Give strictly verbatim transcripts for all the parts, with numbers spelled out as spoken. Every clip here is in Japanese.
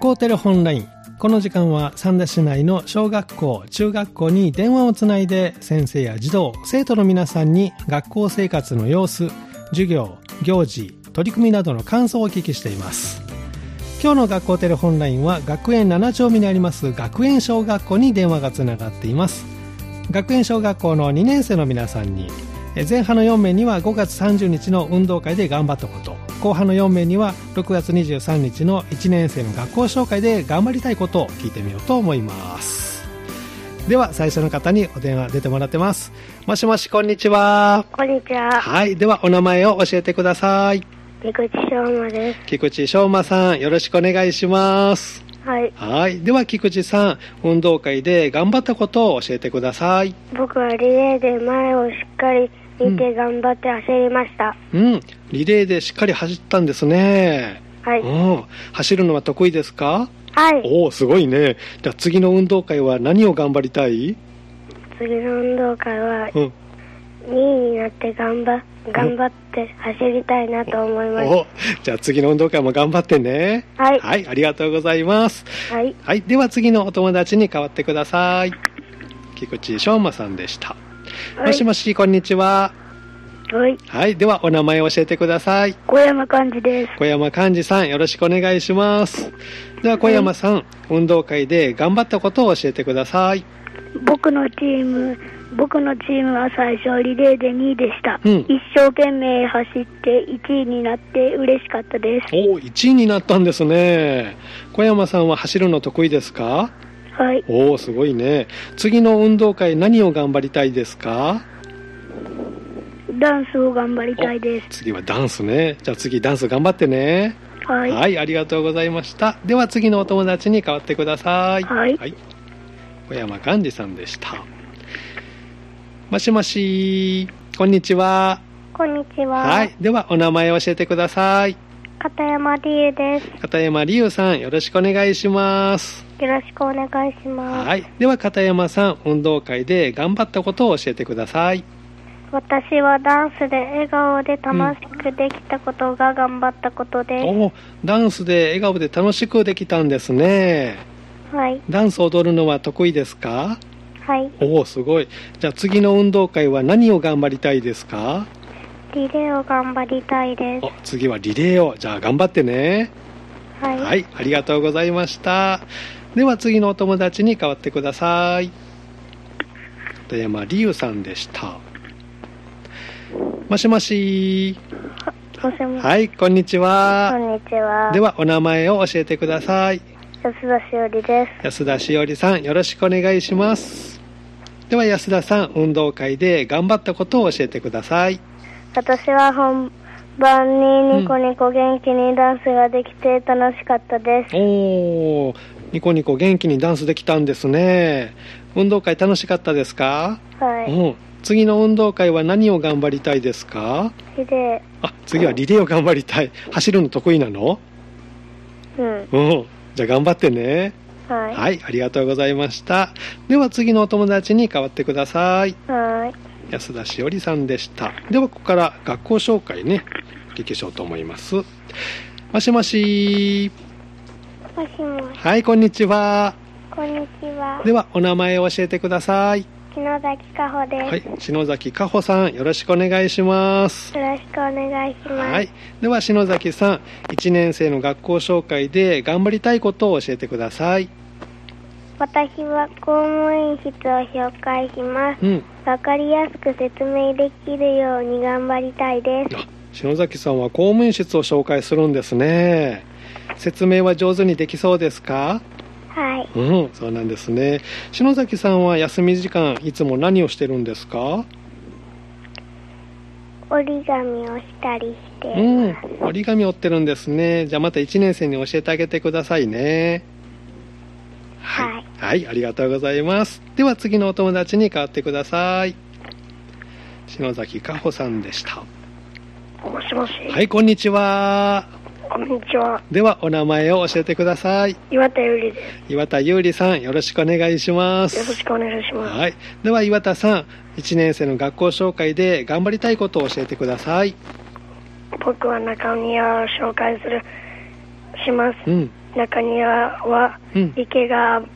校テレホンライン。この時間は三田市内の小学校、中学校に電話をつないで先生や児童、生徒の皆さんに学校生活の様子、授業、行事、取り組みなどの感想をお聞きしています。今日の学校テレホンラインは学園なな丁目にあります学園小学校に電話がつながっています。学園小学校のにねん生の皆さんに、前半のよん名にはごがつさんじゅうにちの運動会で頑張ったこと、後半のよん名にはろくがつにじゅうさんにちのいちねん生の学校紹介で頑張りたいことを聞いてみようと思います。では最初の方にお電話出てもらってます。もしもし、こんにちは。 こんにちは。 はい、ではお名前を教えてください。 菊池翔馬です。 菊池翔馬さん、よろしくお願いします。 はい。 はい。では菊池さん、運動会で頑張ったことを教えてください。 僕はリレーで前をしっかり見て頑張って走りました。 うん、うん、リレーでしっかり走ったんですね。 はい。 うん、走るのは得意ですか？ はい。 おお、すごいね。じゃあ次の運動会は何を頑張りたい？ 次の運動会は、うん、にいになって頑張頑張って走りたいなと思います。 おお、じゃあ次の運動会も頑張ってね。 はい。 はい、ありがとうございます。 はい。 はい、では次のお友達に代わってください。菊池翔馬さんでした。はい、もしもし、こんにちは。 はい。 はい、ではお名前を教えてください。 小山寛治です。 小山寛治さん、よろしくお願いします。では小山さん、はい、運動会で頑張ったことを教えてください。 僕のチーム僕のチームは最初リレーでにいでした、うん、一生懸命走っていちいになって嬉しかったです。 おー、いちいになったんですね。小山さんは走るの得意ですか？ はい。 おー、すごいね。次の運動会何を頑張りたいですか？ ダンスを頑張りたいです。 次はダンスね。じゃあ次ダンス頑張ってね。 はい、 はい、ありがとうございました。では次のお友達に代わってください。 はい、 はい、小山寛治さんでした。もしもし、こんにちは。 こんにちは。 はい、ではお名前を教えてください。 片山理恵です。 片山理恵さん、よろしくお願いします。 よろしくお願いします。 はい、では片山さん、運動会で頑張ったことを教えてください。 私はダンスで笑顔で楽しくできたことが頑張ったことです。 うん、お、ダンスで笑顔で楽しくできたんですね。 はい。 ダンスを踊るのは得意ですか？ はい。 おお、すごい。じゃあ次の運動会は何を頑張りたいですか？ リレーを頑張りたいです。 お、次はリレーを。じゃあ頑張ってね。 はい。 はい、ありがとうございました。では次のお友達に代わってください。片山理恵さんでした。もしもし。 もしもし。 はい、こんにちは。 こんにちは。 ではお名前を教えてください。 安田しおりです。 安田しおりさん、よろしくお願いします。では安田さん、運動会で頑張ったことを教えてください。 私は本番にニコニコ元気にダンスができて楽しかったです。 うん、おー、ニコニコ元気にダンスできたんですね。運動会楽しかったですか？ はい。 うん、次の運動会は何を頑張りたいですか？ リレー。 あ、次はリレーを頑張りたい。走るの得意なの？ うん。 うん。じゃあ頑張ってね。 はい。 はい、ありがとうございました。では次のお友達に代わってください。 はい。 安田しおりさんでした。ではここから学校紹介ね、お聞きしようと思います。もしもし。 もしもし。 はい、こんにちは。 こんにちは。 ではお名前を教えてください。 篠崎かほです。 はい、篠崎かほさん、よろしくお願いします。 よろしくお願いします。 はい、では篠崎さん、いちねん生の学校紹介で頑張りたいことを教えてください。 私は公務員室を紹介します。うん、わかりやすく説明できるように頑張りたいです。 あ、篠崎さんは公務員室を紹介するんですね。説明は上手にできそうですか？ はい。 うん、そうなんですね。篠崎さんは休み時間いつも何をしてるんですか？ 折り紙をしたりしています。 うん、折り紙を折ってるんですね。じゃあまたいちねん生に教えてあげてくださいね。はい、はい、はい、ありがとうございます。では次のお友達に代わってください。篠崎かほさんでした。 もしもし。 はい、こんにちは。 こんにちは。 ではお名前を教えてください。 岩田優里です。 岩田優里さん、よろしくお願いします。 よろしくお願いします。 はい、では岩田さん、いちねん生の学校紹介で頑張りたいことを教えてください。 僕は中庭を紹介するします。 うん、 中庭は池が、うん、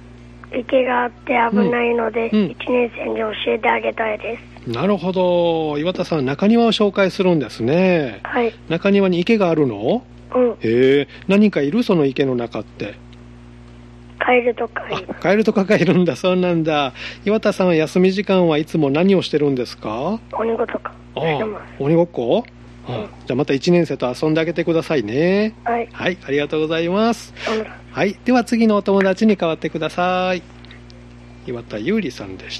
池があって危ないので、うんうん、いちねん生に教えてあげたいです。 なるほど。岩田さん、中庭を紹介するんですね。 はい。 中庭に池があるの？ うん。 へえ、何かいる？その池の中って。 カエルとかいる。 カエルとかがいるんだ。そうなんだ。岩田さんは休み時間はいつも何をしてるんですか？ 鬼ごっこしてます。 鬼ごっこ？ うん、 じゃあまたいちねん生と遊んであげてくださいね。 はい。 はい、ありがとうございます。 うん、 はい、では次のお友達に代わってください。岩田優里さんでした。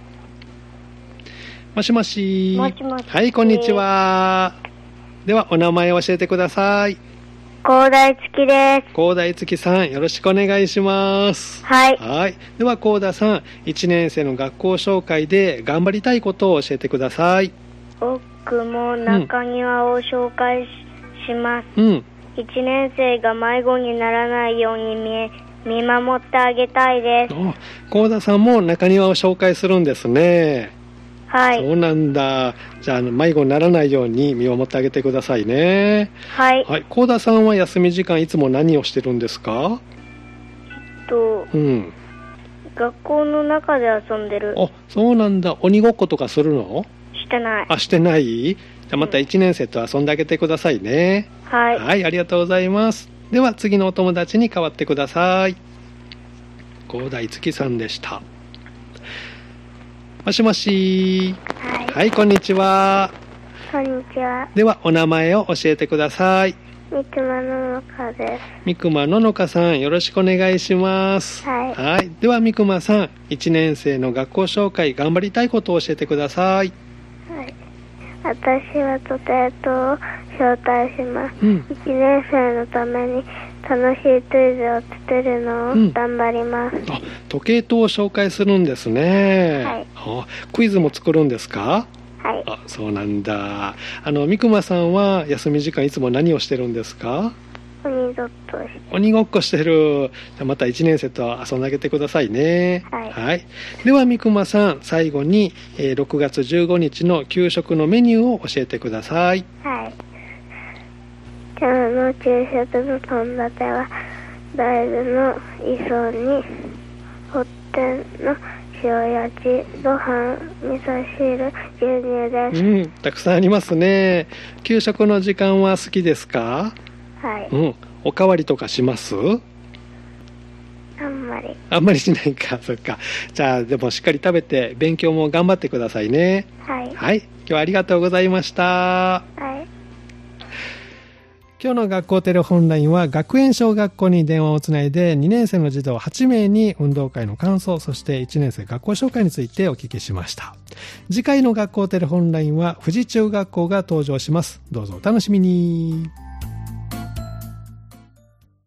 もしもし。 もしもし。 はい、こんにちは。ではお名前を教えてください。 高台月です。 高台月さん、よろしくお願いします。 はい。 はい。では高田さん、いちねん生の学校紹介で頑張りたいことを教えてください。 僕も中庭を紹介 し,、うん、します。 うん。 いちねん生が迷子にならないように見見守ってあげたいです。 高田さんも中庭を紹介するんですね。 はい。 そうなんだ。じゃあ迷子にならないように見守ってあげてくださいね。 はい。 はい。高田さんは休み時間いつも何をしてるんですか？ と、 うん。 学校の中で遊んでる。 あ、そうなんだ。鬼ごっことかするの？ してない。 あ、してない？じゃあまたいちねん生と遊んであげてくださいね。 はい。 はい、ありがとうございます。では次のお友達に代わってください。高台月さんでした。もしもし。 はい。 はい、こんにちは。 こんにちは。 ではお名前を教えてください。 三熊ののかです。 三熊ののかさん、よろしくお願いします。 はい。 はい。では三熊さん、いちねん生の学校紹介、頑張りたいことを教えてください。 はい。私はとてとを招待します。うん、いちねん生のために楽しいクイズを作るのを頑張ります。うん、 あ、時計塔を紹介するんですね。 はい。 あ、クイズも作るんですか？ はい。 あ、そうなんだ。あの三熊さんは休み時間いつも何をしてるんですか？ 鬼ごっこしてる。 鬼ごっこしてる。じゃあまたいちねん生と遊んであげてくださいね。 はい。 はい。では三熊さん、最後に、えー、ろくがつじゅうごにちの給食のメニューを教えてください。 はい。今日の給食の献立は大豆の磯にホッテの塩焼き、ご飯、味噌汁、牛乳です。 うん、たくさんありますね。給食の時間は好きですか？ はい。 うん、おかわりとかします？ あんまり。 あんまりしないか。そっか。じゃあでもしっかり食べて勉強も頑張ってくださいね。 はい。 はい。今日はありがとうございました。 はい。 今日の学校テレホンラインは学園小学校に電話をつないでにねん生の児童はちめいに運動会の感想、そしていちねん生学校紹介についてお聞きしました。次回の学校テレホンラインは富士中学校が登場します。どうぞお楽しみに。